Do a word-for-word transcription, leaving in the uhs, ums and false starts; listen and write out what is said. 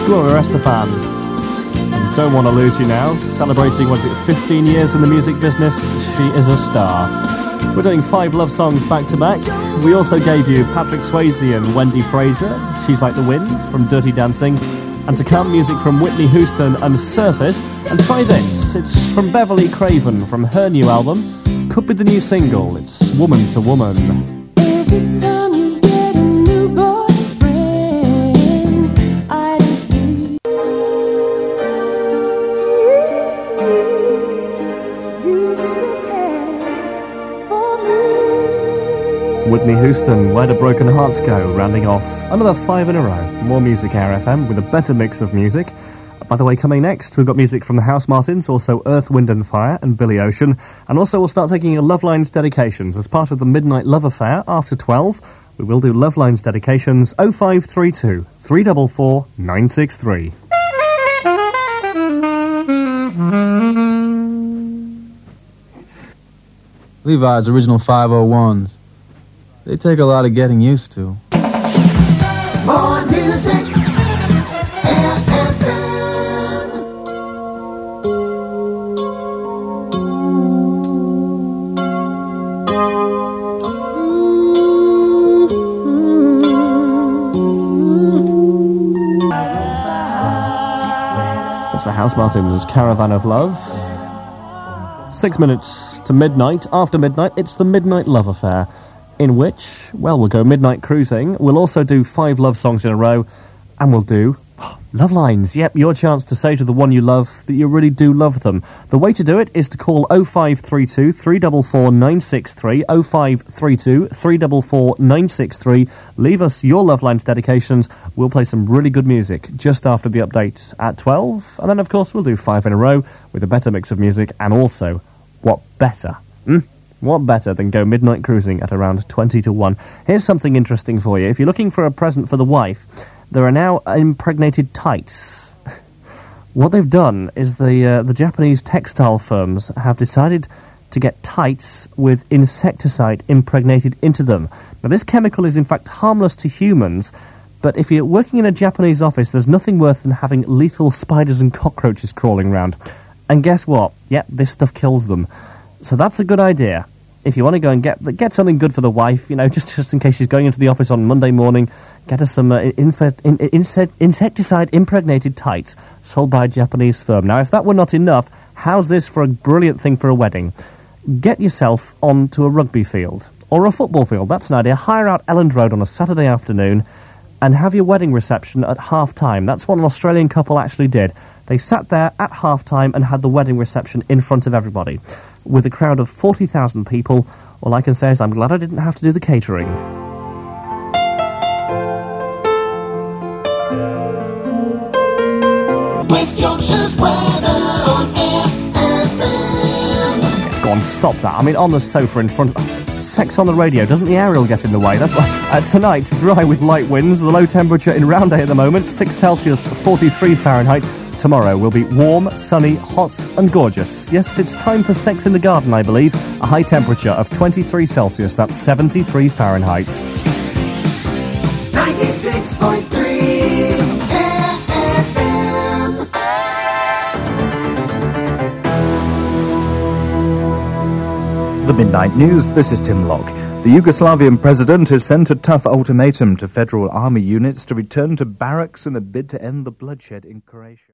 Gloria Estefan. And Don't Want to Lose You Now, celebrating, what is it, fifteen years in the music business. She is a star. We're doing five love songs back to back. We also gave you Patrick Swayze and Wendy Fraser, She's Like the Wind from Dirty Dancing. And to come, music from Whitney Houston and Surface. And try this, it's from Beverly Craven from her new album. Could be the new single, it's Woman to Woman. Every time you get a new boyfriend, I don't see you still care for me. It's Whitney Houston, Where Do Broken Hearts Go, rounding off another five in a row. More Music Hour F M with a better mix of music. By the way, coming next, we've got music from the House Martins, also Earth, Wind and Fire and Billy Ocean. And also we'll start taking your Love Lines dedications as part of the Midnight Love Affair after twelve. We will do Love Lines dedications oh five three two, three four four, nine six three. Levi's original five oh ones. They take a lot of getting used to. More music. The House Martins, Caravan of Love. Six minutes to midnight. After midnight, it's the Midnight Love Affair, in which, well, we'll go midnight cruising. We'll also do five love songs in a row, and we'll do oh, love lines. Yep, your chance to say to the one you love that you really do love them. The way to do it is to call oh five three two, three four four, nine six three, oh five three two, three four four, nine six three. Leave us your love lines dedications. We'll play some really good music just after the update at twelve. And then, of course, we'll do five in a row with a better mix of music. And also, what better? Hmm? What better than go midnight cruising at around twenty to one? Here's something interesting for you. If you're looking for a present for the wife, there are now impregnated tights. What they've done is the uh, the Japanese textile firms have decided to get tights with insecticide impregnated into them. Now, this chemical is in fact harmless to humans, but if you're working in a Japanese office, there's nothing worse than having lethal spiders and cockroaches crawling around. And guess what? Yep, this stuff kills them. So that's a good idea. If you want to go and get get something good for the wife, you know, just, just in case she's going into the office on Monday morning, get her some uh, infe- in, insect, insecticide-impregnated tights sold by a Japanese firm. Now, if that were not enough, how's this for a brilliant thing for a wedding? Get yourself onto a rugby field or a football field. That's an idea. Hire out Elland Road on a Saturday afternoon and have your wedding reception at half-time. That's what an Australian couple actually did. They sat there at half-time and had the wedding reception in front of everybody. With a crowd of forty thousand people, all I can say is I'm glad I didn't have to do the catering. West Yorkshire's weather on Air F M. It's gone, stop that. I mean, on the sofa in front... Sex on the radio, doesn't the aerial get in the way? That's why. Uh, tonight, dry with light winds, the low temperature in Roundhay at the moment, six Celsius, forty-three Fahrenheit. Tomorrow will be warm, sunny, hot and gorgeous. Yes, it's time for sex in the garden, I believe. A high temperature of twenty-three Celsius, that's seventy-three Fahrenheit. ninety-six point three F M. The Midnight News, this is Tim Locke. The Yugoslavian president has sent a tough ultimatum to federal army units to return to barracks in a bid to end the bloodshed in Croatia.